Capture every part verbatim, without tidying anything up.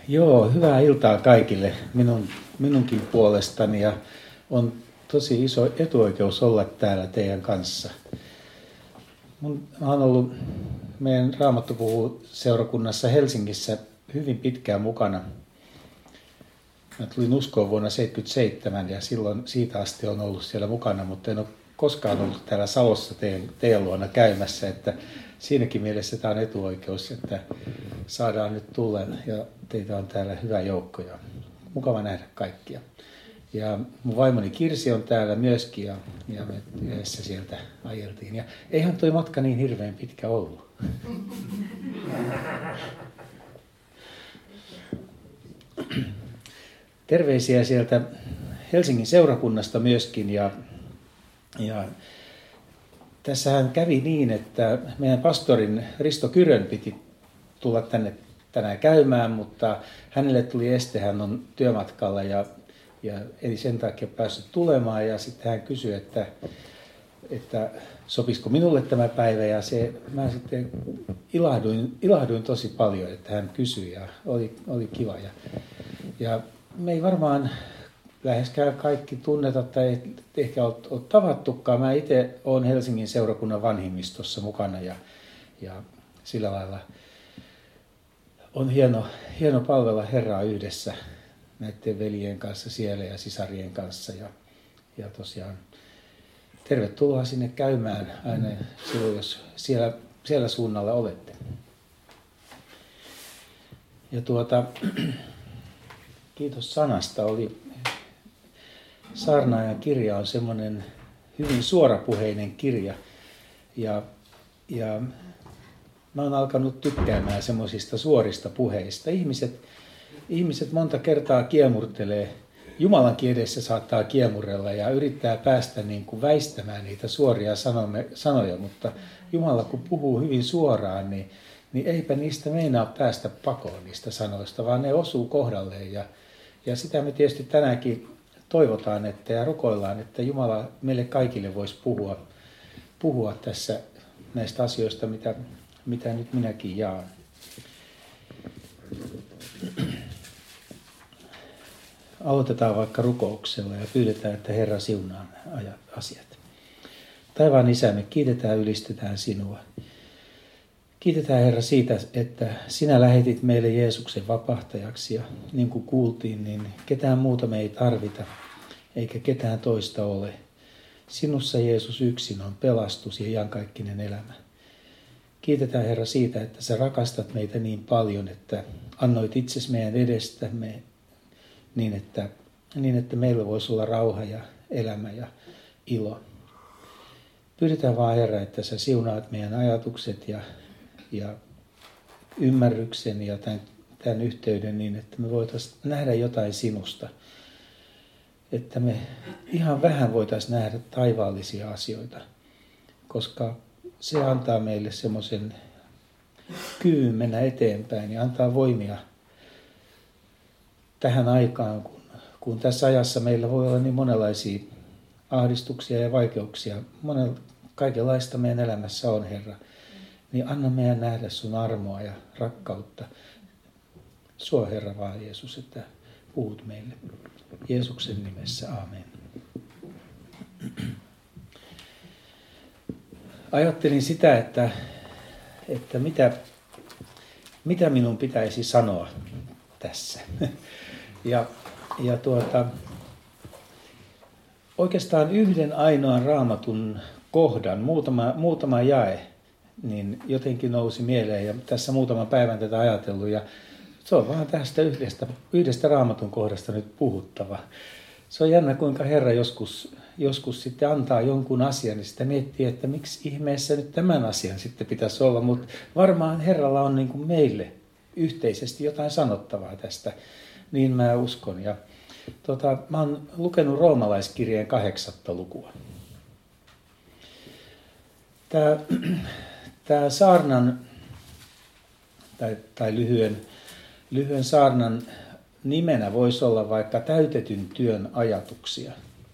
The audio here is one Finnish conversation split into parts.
Joo, hyvää iltaa kaikille minun, minunkin puolestani ja on tosi iso etuoikeus olla täällä teidän kanssa. Mun, mä oon ollut meidän Raamattu puhuu -seurakunnassa Helsingissä hyvin pitkään mukana. Mä tulin uskoon vuonna seitsemänkymmentäseitsemän ja silloin siitä asti on ollut siellä mukana, mutta en ole koskaan ollut täällä Salossa teidän, teidän luona käymässä, että siinäkin mielessä tämä on etuoikeus, että saadaan nyt tulla ja teitä on täällä hyvä joukko ja mukava nähdä kaikkia. Ja mun vaimoni Kirsi on täällä myöskin ja, ja me yhdessä sieltä ajeltiin. Ja eihän toi matka niin hirveän pitkä ollut. Terveisiä sieltä Helsingin seurakunnasta myöskin. Ja, ja tässähän kävi niin, että meidän pastorin Risto Kyrön piti tulla tänne tänään käymään, mutta hänelle tuli este, hän on työmatkalla ja, ja ei sen takia päässyt tulemaan. Ja sitten hän kysyi, että, että sopisiko minulle tämä päivä ja se, mä sitten ilahduin, ilahduin tosi paljon, että hän kysyi ja oli, oli kiva. Ja, ja me ei varmaan läheskään kaikki tunneta tai ehkä ole, ole tavattukaan. Mä itse olen Helsingin seurakunnan vanhimmistossa mukana ja, ja sillä lailla on hieno, hieno palvella Herraa yhdessä näiden veljien kanssa siellä ja sisarien kanssa. Ja, ja tosiaan tervetuloa sinne käymään aina silloin, jos siellä, siellä suunnalla olette. Ja tuota, kiitos sanasta. Oli, Saarnaajan kirja on semmoinen hyvin suorapuheinen kirja. Ja, ja mä oon alkanut tykkäämään semmoisista suorista puheista. Ihmiset, ihmiset monta kertaa kiemurtelee, Jumalankin edessä saattaa kiemurella ja yrittää päästä niin kuin väistämään niitä suoria sanomme, sanoja, mutta Jumala kun puhuu hyvin suoraan, niin, niin eipä niistä meinaa päästä pakoon niistä sanoista, vaan ne osuu kohdalleen. Ja, ja sitä me tietysti tänäänkin toivotaan että, ja rukoillaan, että Jumala meille kaikille voisi puhua, puhua tässä näistä asioista, mitä mitä nyt minäkin jaan. Aloitetaan vaikka rukouksella ja pyydetään, että Herra siunaa asiat. Taivaan Isä, me kiitetään, ylistetään sinua. Kiitetään Herra siitä, että sinä lähetit meille Jeesuksen vapahtajaksi ja niin kuin kuultiin, niin ketään muuta me ei tarvita, eikä ketään toista ole. Sinussa Jeesus yksin on pelastus ja iankaikkinen elämä. Kiitetään Herra siitä, että sä rakastat meitä niin paljon, että annoit itsesi meidän edestämme niin, että, niin, että meillä voisi olla rauha ja elämä ja ilo. Pyydetään vaan Herra, että sä siunaat meidän ajatukset ja, ja ymmärryksen ja tämän, tämän yhteyden niin, että me voitaisiin nähdä jotain sinusta. Että me ihan vähän voitaisiin nähdä taivaallisia asioita, koska se antaa meille semmoisen kyvyn mennä eteenpäin ja antaa voimia tähän aikaan, kun, kun tässä ajassa meillä voi olla niin monenlaisia ahdistuksia ja vaikeuksia. Monen, kaikenlaista meidän elämässä on, Herra. Niin anna meidän nähdä sun armoa ja rakkautta. Sua, Herra, vaan Jeesus, että puhut meille. Jeesuksen nimessä, aamen. Ajattelin sitä, että, että mitä, mitä minun pitäisi sanoa tässä. Ja, ja tuota, oikeastaan yhden ainoan Raamatun kohdan, muutama, muutama jae, niin jotenkin nousi mieleen. Ja tässä muutaman päivän tätä ajatellut. Ja se on vaan tästä yhdestä, yhdestä Raamatun kohdasta nyt puhuttava. Se on jännä, kuinka Herra joskus, joskus sitten antaa jonkun asian, niin sitä miettii, että miksi ihmeessä nyt tämän asian sitten pitäisi olla. Mutta varmaan Herralla on niin kuin meille yhteisesti jotain sanottavaa tästä, niin mä uskon. Ja, tota, mä oon lukenut roomalaiskirjeen kahdeksatta lukua. Tämä, tämä saarnan, tai, tai lyhyen, lyhyen saarnan nimenä voisi olla vaikka täytetyn työn ajatuksia.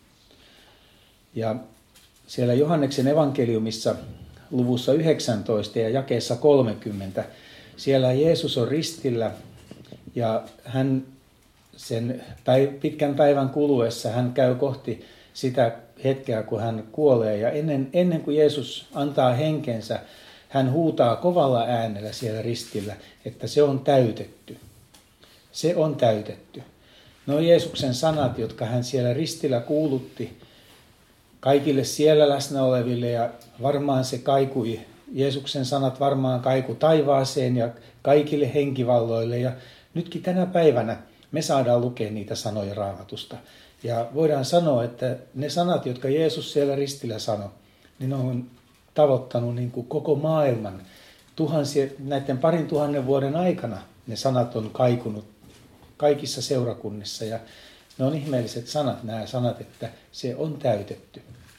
Ja siellä Johanneksen evankeliumissa luvussa yhdeksäntoista ja jakeessa kolmekymmentä, siellä Jeesus on ristillä Ja hän sen pitkän päivän kuluessa hän käy kohti sitä hetkeä, kun hän kuolee. Ja ennen, ennen kuin Jeesus antaa henkensä, hän huutaa kovalla äänellä siellä ristillä, että se on täytetty. Se on täytetty. No Jeesuksen sanat, jotka hän siellä ristillä kuulutti kaikille siellä läsnä oleville, ja varmaan se kaikui, Jeesuksen sanat varmaan kaiku taivaaseen ja kaikille henkivalloille. Ja nytkin tänä päivänä me saadaan lukea niitä sanoja Raamatusta. Ja voidaan sanoa, että ne sanat, jotka Jeesus siellä ristillä sanoi, niin ne on tavoittanut niin kuin koko maailman. Tuhansia, näiden parin tuhannen vuoden aikana ne sanat on kaikunut kaikissa seurakunnissa. Ja ne on ihmeelliset sanat, nämä sanat, että se on täytetty.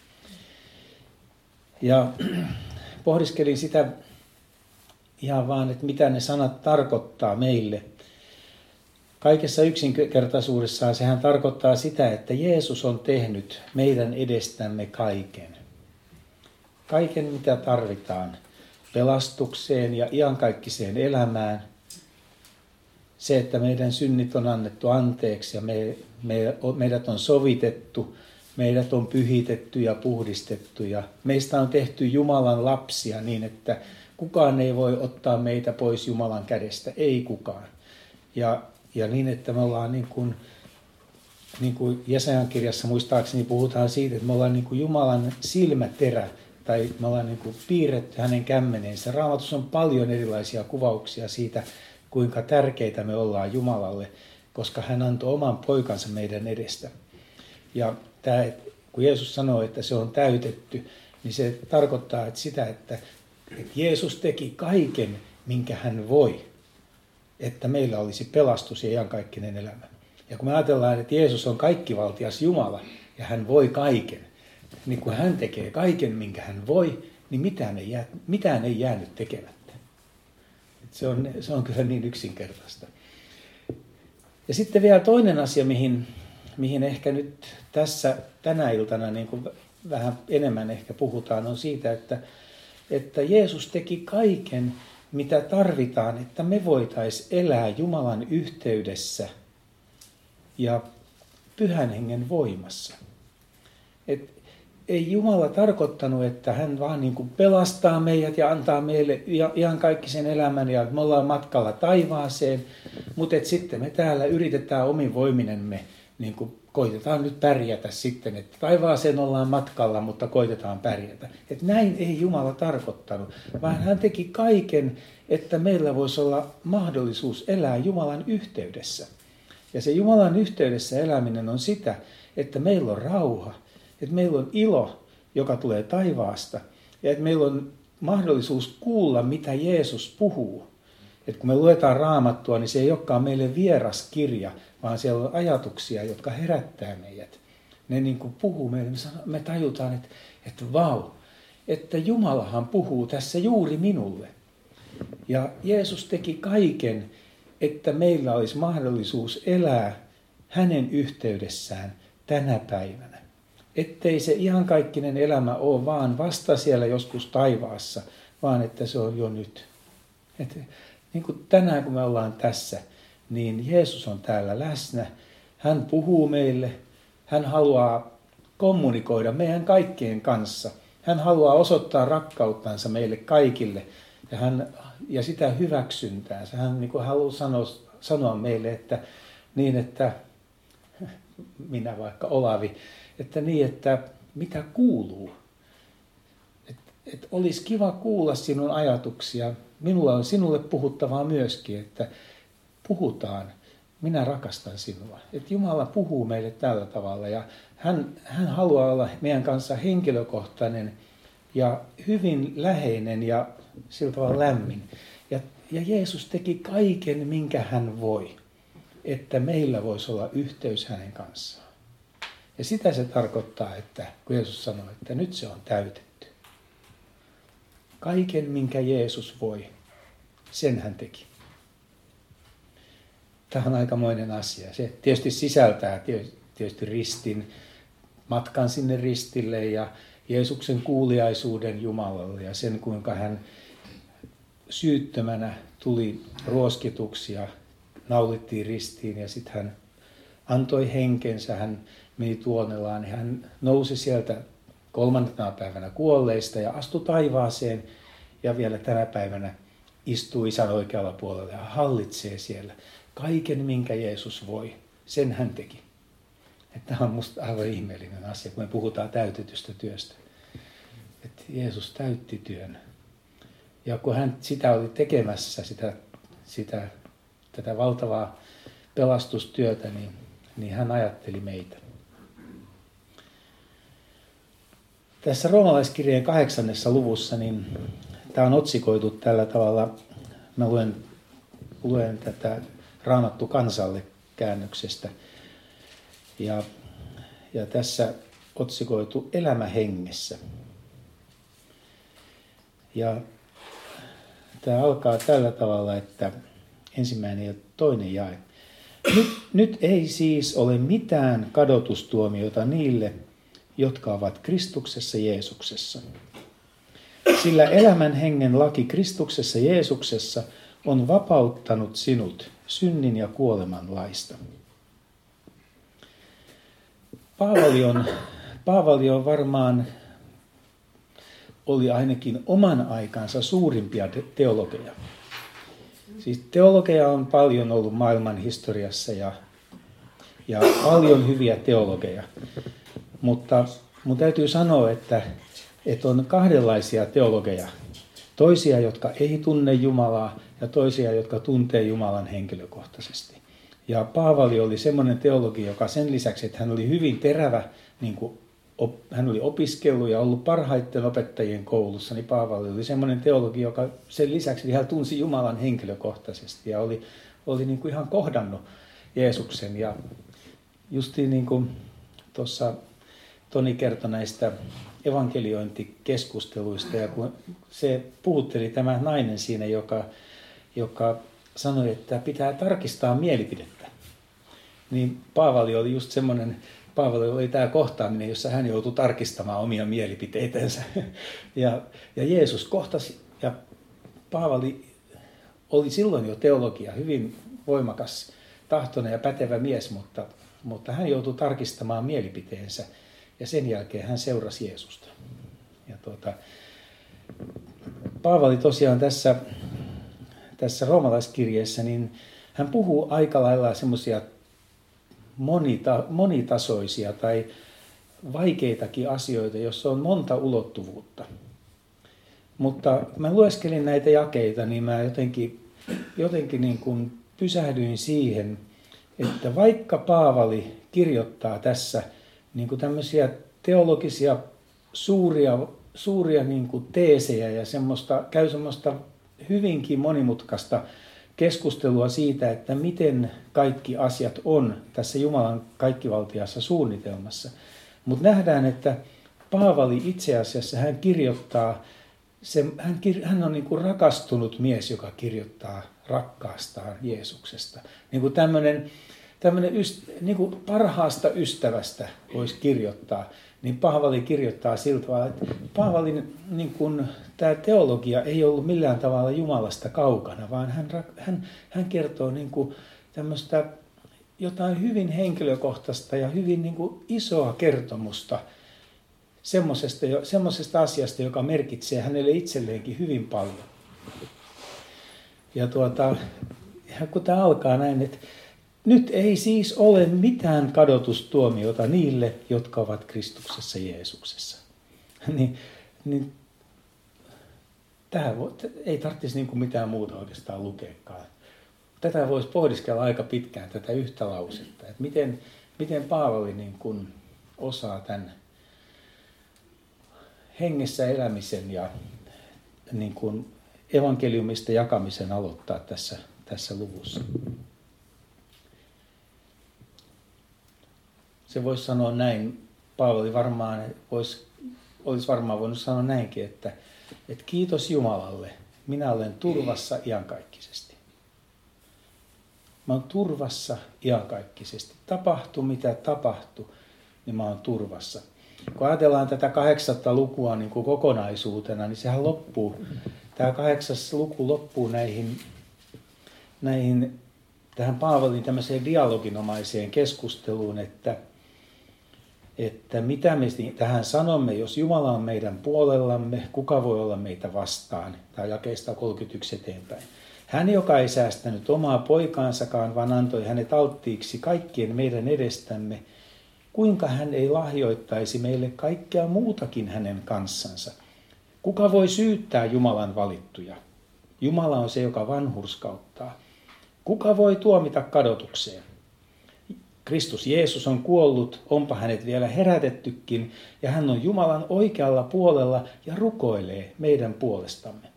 Ja pohdiskelin sitä ihan vaan, että mitä ne sanat tarkoittaa meille. Kaikessa yksinkertaisuudessaan sehän tarkoittaa sitä, että Jeesus on tehnyt meidän edestämme kaiken. Kaiken, mitä tarvitaan pelastukseen ja iankaikkiseen elämään. Se, että meidän synnit on annettu anteeksi ja me, me, meidät on sovitettu, meidät on pyhitetty ja puhdistettu ja meistä on tehty Jumalan lapsia niin, että kukaan ei voi ottaa meitä pois Jumalan kädestä, ei kukaan. Ja, ja niin, että me ollaan niin kuin, niin kuin Jesajan kirjassa muistaakseni puhutaan siitä, että me ollaan niin kuin Jumalan silmäterä tai me ollaan niin kuin piirretty hänen kämmeneensä. Raamatussa on paljon erilaisia kuvauksia siitä, kuinka tärkeitä me ollaan Jumalalle, koska hän antoi oman poikansa meidän edestä. Ja tämä, kun Jeesus sanoo, että se on täytetty, niin se tarkoittaa että sitä, että, että Jeesus teki kaiken, minkä hän voi, että meillä olisi pelastus ja iankaikkinen elämä. Ja kun me ajatellaan, että Jeesus on kaikkivaltias Jumala ja hän voi kaiken, niin kun hän tekee kaiken, minkä hän voi, niin mitään ei, jää, mitään ei jäänyt tekemättä. Se on, se on kyllä niin yksinkertaista. Ja sitten vielä toinen asia, mihin, mihin ehkä nyt tässä tänä iltana niin kuin vähän enemmän ehkä puhutaan, on siitä, että, että Jeesus teki kaiken, mitä tarvitaan, että me voitaisiin elää Jumalan yhteydessä ja Pyhän Hengen voimassa. Et ei Jumala tarkoittanut, että hän vaan niin kuin pelastaa meidät ja antaa meille ihan kaikki sen elämän ja me ollaan matkalla taivaaseen, mutta sitten me täällä yritetään omin voiminemme, niin kuin koitetaan nyt pärjätä sitten, että taivaaseen ollaan matkalla, mutta koitetaan pärjätä. Että näin ei Jumala tarkoittanut, vaan hän teki kaiken, että meillä voisi olla mahdollisuus elää Jumalan yhteydessä. Ja se Jumalan yhteydessä eläminen on sitä, että meillä on rauha, että meillä on ilo, joka tulee taivaasta, ja että meillä on mahdollisuus kuulla, mitä Jeesus puhuu. Että kun me luetaan Raamattua, niin se ei olekaan meille vieras kirja, vaan siellä on ajatuksia, jotka herättää meidät. Ne niin kuin puhuu meille, me, sano, me tajutaan, että, että vau, että Jumalahan puhuu tässä juuri minulle. Ja Jeesus teki kaiken, että meillä olisi mahdollisuus elää hänen yhteydessään tänä päivänä. Ettei se iankaikkinen elämä ole vaan vasta siellä joskus taivaassa, vaan että se on jo nyt. Et, niin kuin tänään kun me ollaan tässä, niin Jeesus on täällä läsnä. Hän puhuu meille. Hän haluaa kommunikoida meidän kaikkien kanssa. Hän haluaa osoittaa rakkauttansa meille kaikille ja, hän, ja sitä hyväksyntäänsä. Hän niin kuin haluaa sanoa, sanoa meille, että niin, että minä vaikka Olavi, että niin, että mitä kuuluu. Että et olisi kiva kuulla sinun ajatuksia. Minulla on sinulle puhuttavaa myöskin, että puhutaan. Minä rakastan sinua. Että Jumala puhuu meille tällä tavalla ja hän, hän haluaa olla meidän kanssa henkilökohtainen ja hyvin läheinen ja sillä tavalla lämmin. Ja, ja Jeesus teki kaiken, minkä hän voi, että meillä voisi olla yhteys hänen kanssaan. Ja sitä se tarkoittaa, että kun Jeesus sanoi, että nyt se on täytetty. Kaiken, minkä Jeesus voi, sen hän teki. Tämä on aikamoinen asia. Se tietysti sisältää tietysti ristin, matkan sinne ristille ja Jeesuksen kuuliaisuuden Jumalalle ja sen, kuinka hän syyttömänä tuli ruoskituksi ja naulittiin ristiin ja sitten hän antoi henkensä, hän meni tuonelaan, niin hän nousi sieltä kolmantena päivänä kuolleista ja astui taivaaseen ja vielä tänä päivänä istuu Isän oikealla puolella ja hallitsee siellä. Kaiken, minkä Jeesus voi, sen hän teki. Tämä on minusta aivan ihmeellinen asia, kun me puhutaan täytetystä työstä. Että Jeesus täytti työn. Ja kun hän sitä oli tekemässä, sitä, sitä, tätä valtavaa pelastustyötä, niin, niin hän ajatteli meitä. Tässä roomalaiskirjeen kahdeksannessa luvussa, niin tämä on otsikoitu tällä tavalla, mä luen, luen tätä Raamattu kansalle -käännöksestä. Ja, ja tässä otsikoitu elämä hengessä. Ja tämä alkaa tällä tavalla, että ensimmäinen ja toinen jae. Nyt, nyt ei siis ole mitään kadotustuomiota niille, jotka ovat Kristuksessa Jeesuksessa. Sillä elämän hengen laki Kristuksessa Jeesuksessa on vapauttanut sinut synnin ja kuoleman laista. Paavali on, Paavali on varmaan, oli ainakin oman aikansa suurimpia teologeja. Siis teologeja on paljon ollut maailman historiassa ja, ja paljon hyviä teologeja. Mutta mun täytyy sanoa, että, että on kahdenlaisia teologeja. Toisia, jotka ei tunne Jumalaa ja toisia, jotka tuntee Jumalan henkilökohtaisesti. Ja Paavali oli semmoinen teologi, joka sen lisäksi, että hän oli hyvin terävä, niin kuin op, hän oli opiskellut ja ollut parhaiten opettajien koulussa, niin Paavali oli semmoinen teologi, joka sen lisäksi vielä tunsi Jumalan henkilökohtaisesti ja oli, oli niin kuin ihan kohdannut Jeesuksen. Ja justiin niin kuin tuossa Toni kertoi näistä evankeliointikeskusteluista ja kun se puhutteli tämä nainen siinä, joka, joka sanoi, että pitää tarkistaa mielipidettä. Niin Paavali oli just semmoinen, Paavali oli tämä kohtaaminen, jossa hän joutui tarkistamaan omia mielipiteitensä. Ja, ja Jeesus kohtasi, ja Paavali oli silloin jo teologia, hyvin voimakas, tahtoinen ja pätevä mies, mutta, mutta hän joutui tarkistamaan mielipiteensä. Ja sen jälkeen hän seurasi Jeesusta. Ja tuota, Paavali tosiaan tässä, tässä roomalaiskirjeessä, niin hän puhuu aika lailla semmoisia monita, monitasoisia tai vaikeitakin asioita, joissa on monta ulottuvuutta. Mutta kun mä lueskelin näitä jakeita, niin mä jotenkin, jotenkin niin kuin pysähdyin siihen, että vaikka Paavali kirjoittaa tässä niin kuin tämmöisiä teologisia suuria, suuria niin kuin teesejä ja semmoista, käy semmoista hyvinkin monimutkaista keskustelua siitä, että miten kaikki asiat on tässä Jumalan kaikkivaltiassa suunnitelmassa. Mutta nähdään, että Paavali itse asiassa hän kirjoittaa, se, hän, hän on niin kuin rakastunut mies, joka kirjoittaa rakkaastaan Jeesuksesta. Niin kuin tämmöinen Tämmöinen niin kuin parhaasta ystävästä voisi kirjoittaa, niin Paavali kirjoittaa siltä tavalla, että Paavalin niin kuin, tämä teologia ei ollut millään tavalla Jumalasta kaukana, vaan hän, hän, hän kertoo niin kuin, tämmöistä jotain hyvin henkilökohtaista ja hyvin niin kuin, isoa kertomusta semmoisesta, semmoisesta asiasta, joka merkitsee hänelle itselleenkin hyvin paljon. Ja, tuota, ja kun tämä alkaa näin, että nyt ei siis ole mitään kadotustuomiota niille, jotka ovat Kristuksessa Jeesuksessa. niin, niin, tähän voi, ei tarvitsisi niin kuin mitään muuta oikeastaan lukeakaan. Tätä voisi pohdiskella aika pitkään, tätä yhtä lausetta. Että miten, miten Paavali niin kuin osaa tämän hengessä elämisen ja niin kuin evankeliumista jakamisen aloittaa tässä, tässä luvussa. Se voisi sanoa näin, Paavali varmaan voisi, olisi varmaan voinut sanoa näinkin, että, että kiitos Jumalalle, minä olen turvassa iankaikkisesti. Mä oon turvassa iankaikkisesti. Tapahtu mitä tapahtuu, niin mä oon turvassa. Kun ajatellaan tätä kahdeksatta lukua niin kuin kokonaisuutena, niin sehän loppuu, tämä kahdeksas luku loppuu näihin, näihin tähän Paavalin tämmöiseen dialoginomaiseen keskusteluun, että, että mitä me tähän sanomme, jos Jumala on meidän puolellamme, kuka voi olla meitä vastaan, tai jakeesta kolmekymmentäyksi eteenpäin. Hän, joka ei säästänyt omaa poikaansakaan, vaan antoi hänet alttiiksi kaikkien meidän edestämme, kuinka hän ei lahjoittaisi meille kaikkea muutakin hänen kanssansa? Kuka voi syyttää Jumalan valittuja? Jumala on se, joka vanhurskauttaa. Kuka voi tuomita kadotukseen? Kristus Jeesus on kuollut, onpa hänet vielä herätettykin, ja hän on Jumalan oikealla puolella ja rukoilee meidän puolestamme.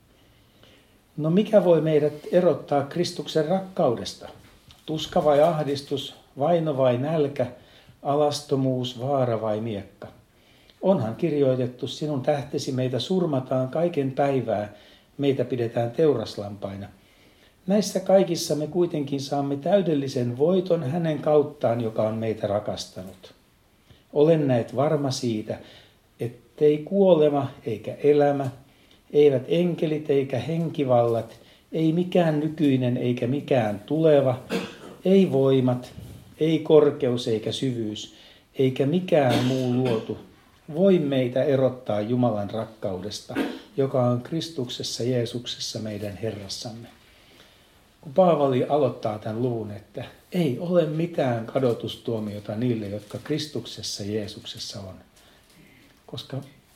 No mikä voi meidät erottaa Kristuksen rakkaudesta? Tuska vai ahdistus, vaino vai nälkä, alastomuus, vaara vai miekka? Onhan kirjoitettu, sinun tähtesi meitä surmataan kaiken päivää, meitä pidetään teuraslampaina. Näissä kaikissa me kuitenkin saamme täydellisen voiton hänen kauttaan, joka on meitä rakastanut. Olen näet varma siitä, ettei kuolema eikä elämä, eivät enkelit eikä henkivallat, ei mikään nykyinen eikä mikään tuleva, ei voimat, ei korkeus eikä syvyys, eikä mikään muu luotu voi meitä erottaa Jumalan rakkaudesta, joka on Kristuksessa Jeesuksessa meidän Herrassamme. Kun Paavali aloittaa tämän luvun, että ei ole mitään kadotustuomiota niille, jotka Kristuksessa Jeesuksessa on, koska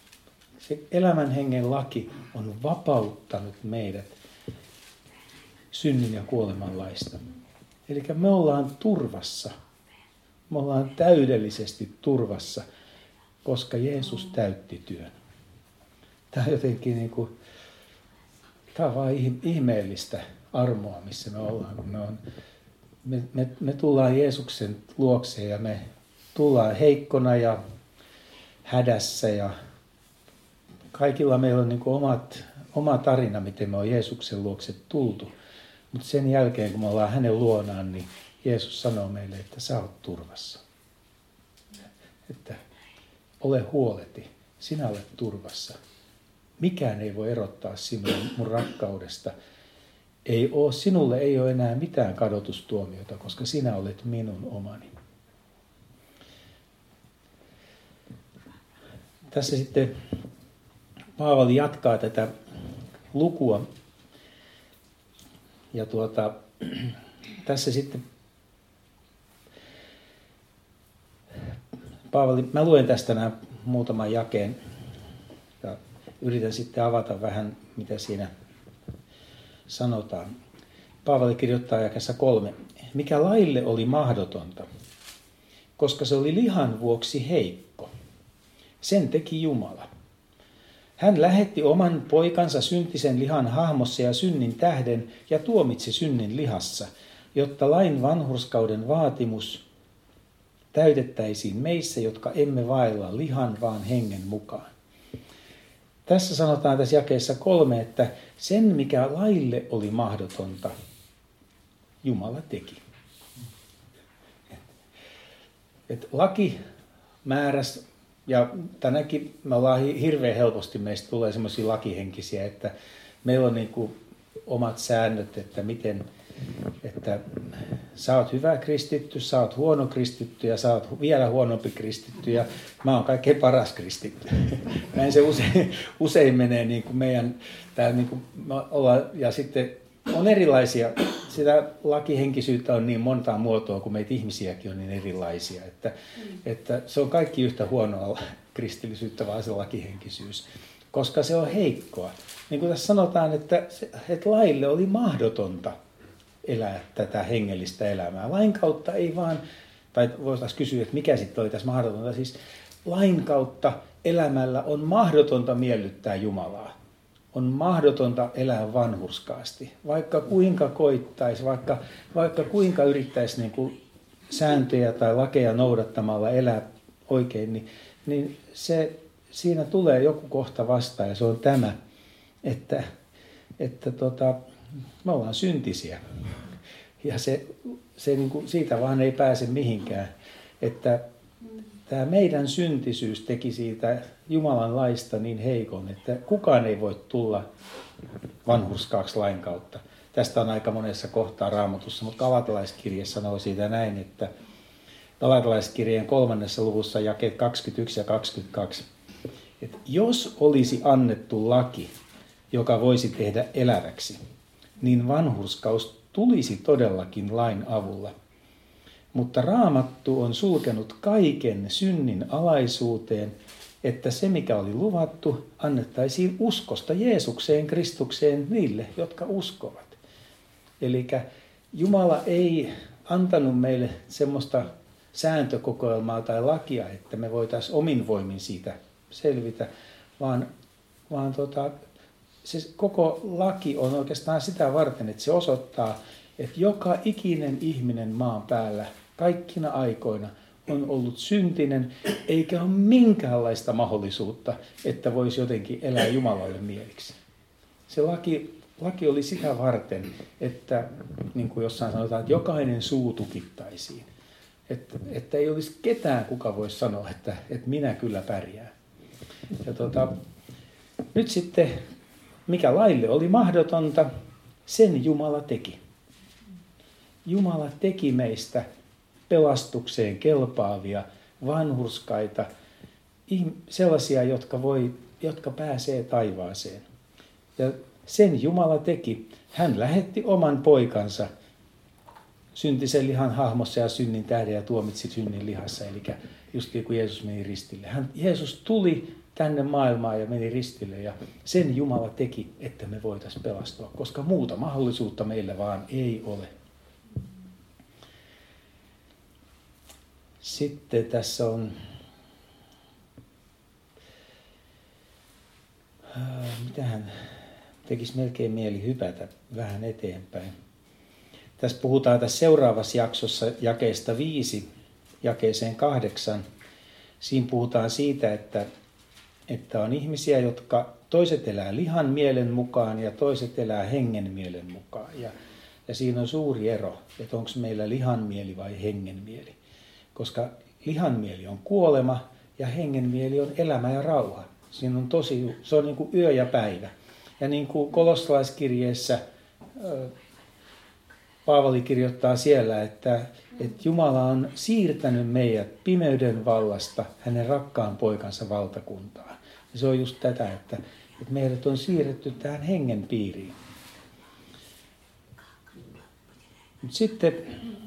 se elämän hengen laki on vapauttanut meidät synnin ja kuoleman laista. Eli me ollaan turvassa. Me ollaan täydellisesti turvassa, koska Jeesus täytti työn. Tämä on jotenkin niin kuin, tämä on vain ihmeellistä armoa, missä me ollaan. Kun me, on, me, me, me tullaan Jeesuksen luokseen ja me tullaan heikkona ja hädässä ja kaikilla meillä on niin kuin omat, oma tarina, miten me on Jeesuksen luokse tultu. Mutta sen jälkeen, kun me ollaan hänen luonaan, niin Jeesus sanoo meille, että sä oot turvassa. Että ole huoleti, sinä olet turvassa. Mikään ei voi erottaa sinua mun rakkaudesta. Ei ole, sinulle ei ole enää mitään kadotustuomiota, koska sinä olet minun omani. Tässä sitten Paavali jatkaa tätä lukua. Ja tuota, tässä sitten Paavali, mä luen tästä nämä muutaman jakeen ja yritän sitten avata vähän, mitä siinä sanotaan. Paavali kirjoittaa jakeessa kolme. Mikä laille oli mahdotonta, koska se oli lihan vuoksi heikko. Sen teki Jumala. Hän lähetti oman poikansa syntisen lihan hahmossa ja synnin tähden ja tuomitsi synnin lihassa, jotta lain vanhurskauden vaatimus täytettäisiin meissä, jotka emme vailla lihan, vaan hengen mukaan. Tässä sanotaan tässä jakeessa kolme, että sen mikä laille oli mahdotonta, Jumala teki. Et laki määräsi, ja tänäkin me ollaan hirveän helposti, meistä tulee semmoisia lakihenkisiä, että meillä on niin kuin omat säännöt, että miten, että sä oot hyvä kristitty, sä oot huono kristitty ja sä oot vielä huonompi kristitty ja mä oon kaikkein paras kristitty. Näin se usein, usein menee niin kuin meidän, tää niin kuin me ollaan, ja sitten on erilaisia, sitä lakihenkisyyttä on niin montaa muotoa, kun meitä ihmisiäkin on niin erilaisia, että, mm. että se on kaikki yhtä huonoa kristillisyyttä, vaan se lakihenkisyys, koska se on heikkoa. Niin kuin tässä sanotaan, että, se, että laille oli mahdotonta elää tätä hengellistä elämää. Lain kautta ei vaan, tai voitaisiin kysyä, että mikä sitten oli tässä mahdotonta, siis lain kautta elämällä on mahdotonta miellyttää Jumalaa. On mahdotonta elää vanhurskaasti, vaikka kuinka koittaisi, vaikka, vaikka kuinka yrittäisi niin kuin sääntöjä tai lakeja noudattamalla elää oikein, niin, niin se, siinä tulee joku kohta vastaan ja se on tämä, että, että tota, me ollaan syntisiä ja se, se niin kuin, siitä vaan ei pääse mihinkään, että tämä meidän syntisyys teki siitä Jumalan laista niin heikon, että kukaan ei voi tulla vanhurskaaksi lain kautta. Tästä on aika monessa kohtaa Raamatussa, mutta Galatalaiskirje sanoo siitä näin, että Galatalaiskirjeen kolmannessa luvussa jakeet kaksikymmentäyksi ja kaksikymmentäkaksi, että jos olisi annettu laki, joka voisi tehdä eläväksi, niin vanhurskaus tulisi todellakin lain avulla. Mutta Raamattu on sulkenut kaiken synnin alaisuuteen, että se mikä oli luvattu annettaisiin uskosta Jeesukseen, Kristukseen niille, jotka uskovat. Eli Jumala ei antanut meille semmoista sääntökokoelmaa tai lakia, että me voitaisiin omin voimin siitä selvitä, vaan, vaan tota, se koko laki on oikeastaan sitä varten, että se osoittaa, että joka ikinen ihminen maan päällä kaikkina aikoina on ollut syntinen, eikä ole minkäänlaista mahdollisuutta, että voisi jotenkin elää Jumalalle mieliksi. Se laki, laki oli sitä varten, että niin kuin jossain sanotaan, että jokainen suu tukittaisiin. Että, että ei olisi ketään, kuka voisi sanoa, että, että minä kyllä pärjään. Ja tota, nyt sitten, mikä laille oli mahdotonta, sen Jumala teki. Jumala teki meistä pelastukseen kelpaavia, vanhurskaita, sellaisia, jotka, voi, jotka pääsee taivaaseen. Ja sen Jumala teki. Hän lähetti oman poikansa syntisen lihan hahmossa ja synnin tähden ja tuomitsi synnin lihassa. Eli just niin kuin Jeesus meni ristille. Hän, Jeesus tuli tänne maailmaan ja meni ristille ja sen Jumala teki, että me voitaisiin pelastua, koska muuta mahdollisuutta meillä vaan ei ole. Sitten tässä on, mitähän tekisi melkein mieli hypätä vähän eteenpäin. Tässä puhutaan tässä seuraavassa jaksossa jakeesta viisi jakeeseen kahdeksan. Siinä puhutaan siitä, että, että on ihmisiä, jotka toiset elää lihan mielen mukaan ja toiset elää hengen mielen mukaan. Ja, ja siinä on suuri ero, että onko meillä lihan mieli vai hengen mieli. Koska lihan mieli on kuolema ja hengen mieli on elämä ja rauha. Siinä on tosi, se on niin kuin yö ja päivä. Ja niin kuin kolossalaiskirjeessä Paavali kirjoittaa siellä, että, että Jumala on siirtänyt meidät pimeyden vallasta hänen rakkaan poikansa valtakuntaan. Ja se on just tätä, että, että meidät on siirretty tähän hengen piiriin. Mut sitten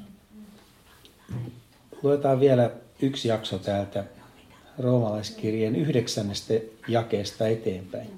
luetaan vielä yksi jakso täältä roomalaiskirjeen yhdeksännestä jakeesta eteenpäin.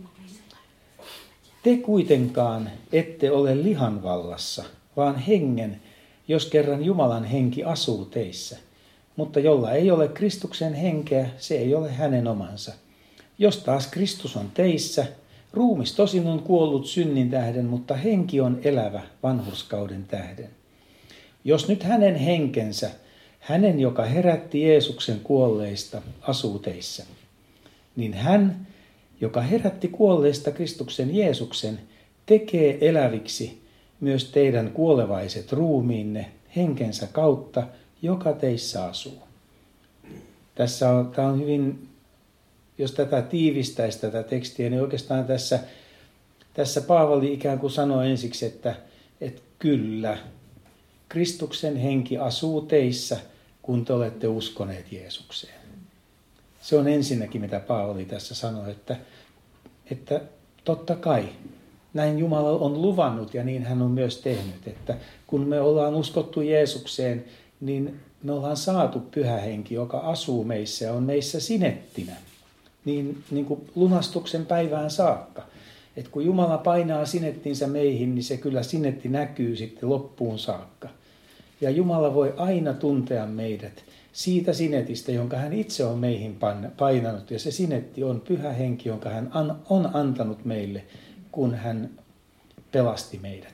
Te kuitenkaan ette ole lihan vallassa, vaan hengen, jos kerran Jumalan henki asuu teissä. Mutta jolla ei ole Kristuksen henkeä, se ei ole hänen omansa. Jos taas Kristus on teissä, ruumis tosin on kuollut synnin tähden, mutta henki on elävä vanhurskauden tähden. Jos nyt hänen henkensä, hänen, joka herätti Jeesuksen kuolleista, asuu teissä, niin hän, joka herätti kuolleista Kristuksen Jeesuksen, tekee eläviksi myös teidän kuolevaiset ruumiinne henkensä kautta, joka teissä asuu. Tässä on, tämä on hyvin, jos tätä tiivistäisi tätä tekstiä, niin oikeastaan tässä, tässä Paavali ikään kuin sanoi ensiksi, että, että kyllä, Kristuksen henki asuu teissä, kun te olette uskoneet Jeesukseen. Se on ensinnäkin, mitä Paavali tässä sanoi, että, että totta kai näin Jumala on luvannut ja niin hän on myös tehnyt, että kun me ollaan uskottu Jeesukseen, niin me ollaan saatu pyhä henki, joka asuu meissä ja on meissä sinettinä, niin, niin kuin lunastuksen päivään saakka. Että kun Jumala painaa sinettinsä meihin, niin se kyllä sinetti näkyy sitten loppuun saakka. Ja Jumala voi aina tuntea meidät siitä sinetistä, jonka hän itse on meihin painanut. Ja se sinetti on pyhä henki, jonka hän on antanut meille, kun hän pelasti meidät.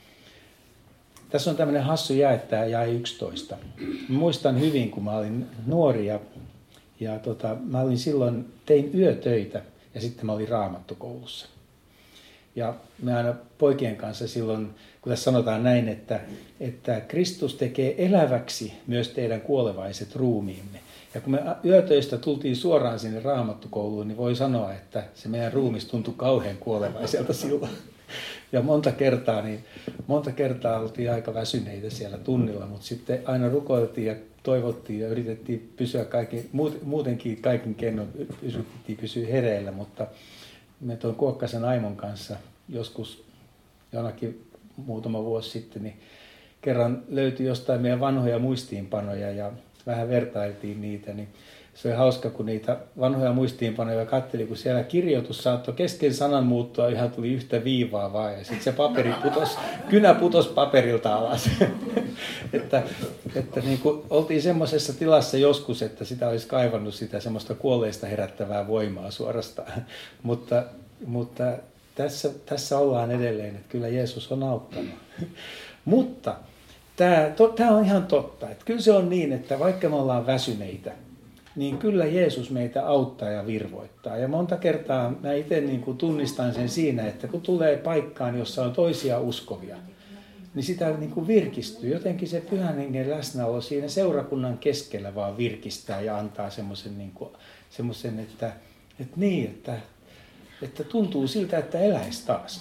Tässä on tämmöinen hassu jae, tämä jae yksitoista. Mä muistan hyvin, kun mä olin nuori ja, ja tota, mä olin silloin, tein yötöitä ja sitten mä olin raamattukoulussa. Ja me aina poikien kanssa silloin, kun tässä sanotaan näin, että, että Kristus tekee eläväksi myös teidän kuolevaiset ruumiinne. Ja kun me yötöistä tultiin suoraan sinne raamattukouluun, niin voi sanoa, että se meidän ruumis tuntui kauhean kuolevaiselta silloin. Ja monta kertaa, niin monta kertaa oltiin aika väsyneitä siellä tunnilla, mutta sitten aina rukoiltiin ja toivottiin ja yritettiin pysyä kaiken, muutenkin kaikin keinoin yritettiin pysyä hereillä, mutta me tuon Kuokkasen Aimon kanssa joskus jonakin muutama vuosi sitten, niin kerran löytyi jostain meidän vanhoja muistiinpanoja ja vähän vertailtiin niitä, niin se oli hauska, kun niitä vanhoja muistiinpanoja katseli, kun siellä kirjoitus saattoi kesken sanan muuttua, ihan tuli yhtä viivaa vaan, ja sitten se paperi putos, kynä putosi paperilta alas. että että niin kuin oltiin semmoisessa tilassa joskus, että sitä olisi kaivannut sitä semmoista kuolleista herättävää voimaa suorastaan. mutta mutta tässä, tässä ollaan edelleen, että kyllä Jeesus on auttanut. Mutta tämä, to, tämä on ihan totta, että kyllä se on niin, että vaikka me ollaan väsyneitä, niin kyllä Jeesus meitä auttaa ja virvoittaa. Ja monta kertaa mä itse niin kuin tunnistan sen siinä, että kun tulee paikkaan, jossa on toisia uskovia, niin sitä niin kuin virkistyy. Jotenkin se Pyhän Hengen läsnäolo siinä seurakunnan keskellä vaan virkistää ja antaa semmoisen, niin kuin, semmoisen että, että niin, että, että tuntuu siltä, että eläisi taas.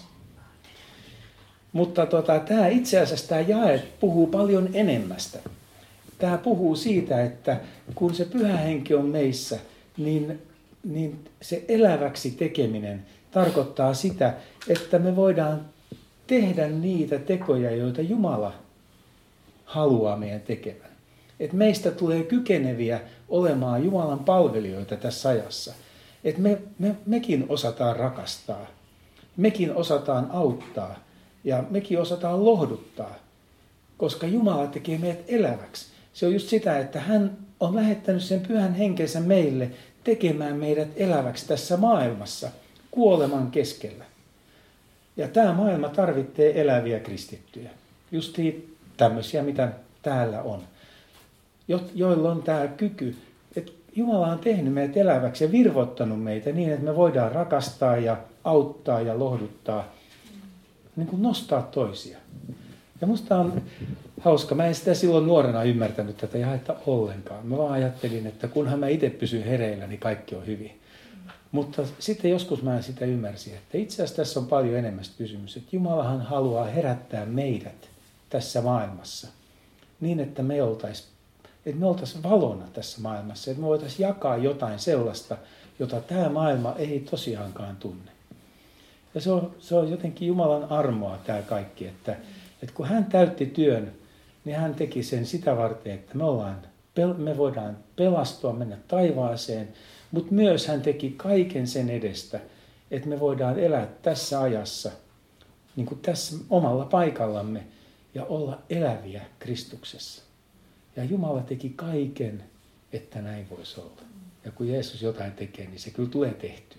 Mutta tota, tämä itse asiassa tämä jae puhuu paljon enemmästä. Tämä puhuu siitä, että kun se Pyhä Henki on meissä, niin, niin se eläväksi tekeminen tarkoittaa sitä, että me voidaan tehdä niitä tekoja, joita Jumala haluaa meidän tekevän. Että meistä tulee kykeneviä olemaan Jumalan palvelijoita tässä ajassa. Että me, me, mekin osataan rakastaa, mekin osataan auttaa ja mekin osataan lohduttaa, koska Jumala tekee meidät eläväksi. Se on just sitä, että hän on lähettänyt sen Pyhän Henkensä meille tekemään meidät eläväksi tässä maailmassa, kuoleman keskellä. Ja tämä maailma tarvitsee eläviä kristittyjä. Just tämmöisiä, mitä täällä on. Jo, joilla on tämä kyky, että Jumala on tehnyt meidät eläväksi ja virvoittanut meitä niin, että me voidaan rakastaa ja auttaa ja lohduttaa, niin kuin nostaa toisia. Ja musta on hauska. Mä en sitä silloin nuorena ymmärtänyt tätä jaetta ollenkaan. Mä vaan ajattelin, että kunhan mä itse pysyn hereillä, niin kaikki on hyvin. Mutta sitten joskus mä sitä ymmärsin, että itse asiassa tässä on paljon enemmän kysymys. Että Jumalahan haluaa herättää meidät tässä maailmassa niin, että me oltaisiin että me oltaisiin valona tässä maailmassa. Että me voitaisiin jakaa jotain sellaista, jota tämä maailma ei tosiaankaan tunne. Ja se on, se on jotenkin Jumalan armoa tämä kaikki, että että kun hän täytti työn, niin hän teki sen sitä varten, että me, ollaan, me voidaan pelastua, mennä taivaaseen, mutta myös hän teki kaiken sen edestä, että me voidaan elää tässä ajassa, niin kuin tässä omalla paikallamme, ja olla eläviä Kristuksessa. Ja Jumala teki kaiken, että näin voisi olla. Ja kun Jeesus jotain tekee, niin se kyllä tulee tehtyä.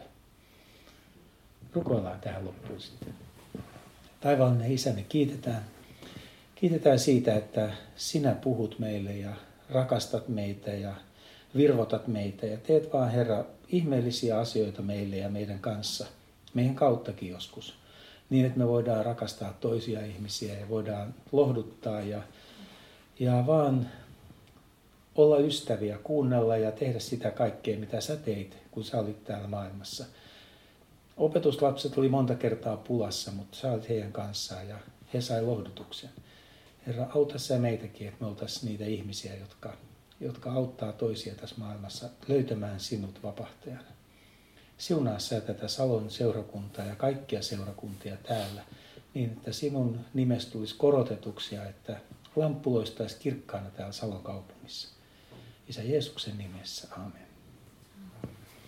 Rukoillaan tähän loppuun sitten. Taivaallinen Isä, me kiitetään. Kiitetään siitä, että sinä puhut meille ja rakastat meitä ja virvotat meitä ja teet vaan, Herra, ihmeellisiä asioita meille ja meidän kanssa, meidän kauttakin joskus, niin että me voidaan rakastaa toisia ihmisiä ja voidaan lohduttaa ja, ja vaan olla ystäviä, kuunnella ja tehdä sitä kaikkea, mitä sä teit, kun sä olit täällä maailmassa. Opetuslapset oli monta kertaa pulassa, mutta sä olit heidän kanssaan ja he sai lohdutuksen. Herra, auta sä meitäkin, että me oltaisiin niitä ihmisiä, jotka, jotka auttaa toisia tässä maailmassa löytämään sinut vapahtajana. Siunaa sä tätä Salon seurakuntaa ja kaikkia seurakuntia täällä, niin että sinun nimestä tulisi korotetuksi ja että lamppu loistaisi kirkkaana täällä Salon kaupungissa. Isä Jeesuksen nimessä, amen.